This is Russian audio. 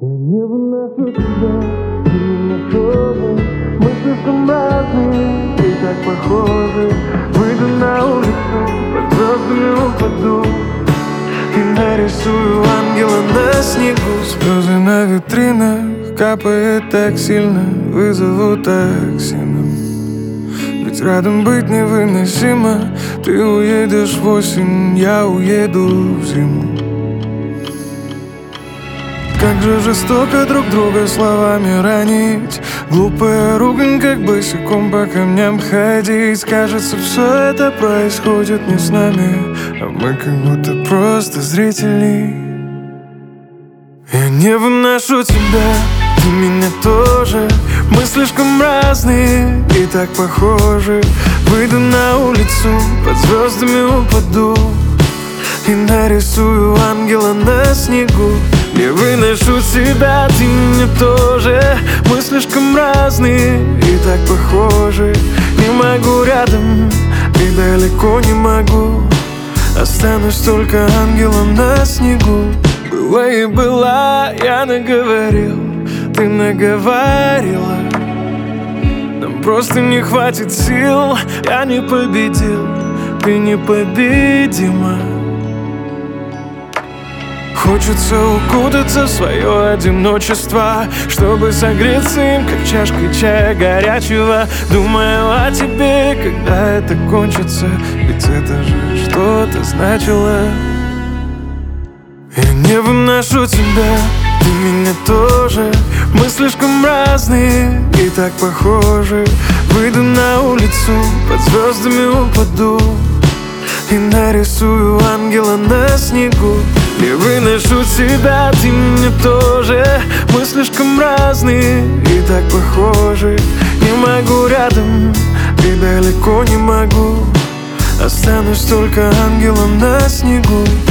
Не выношу тебя, ты меня тоже. Мы слишком разные и так похожи. Выйду на улицу, под звездами упаду и нарисую ангела на снегу. Слезы на витринах капает так сильно, вызову такси нам. Ведь рядом быть невыносимо. Ты уедешь в осень, я уеду в зиму. Как же жестоко друг друга словами ранить. Глупая ругань, как босиком по камням ходить. Кажется, все это происходит не с нами, а мы как будто просто зрители. Я не выношу тебя, ты меня тоже. Мы слишком разные и так похожи. Выйду на улицу, под звездами упаду и нарисую ангела на снегу. Не выношу тебя, ты меня тоже. Мы слишком разные и так похожи. Не могу рядом и далеко не могу. Останусь только ангелом на снегу. Была и была, я наговорил, ты наговорила. Нам просто не хватит сил. Я не победил, ты непобедима. Хочется укутаться в свое одиночество, чтобы согреться им, как чашкой чая горячего. Думаю о тебе, когда это кончится, ведь это же что-то значило. Я не выношу тебя, ты меня тоже. Мы слишком разные и так похожи. Выйду на улицу, под звездами упаду и нарисую ангела на снегу. Не выношу тебя, ты меня тоже. Мы слишком разные и так похожи. Не могу рядом и далеко не могу. Останусь только ангелом на снегу.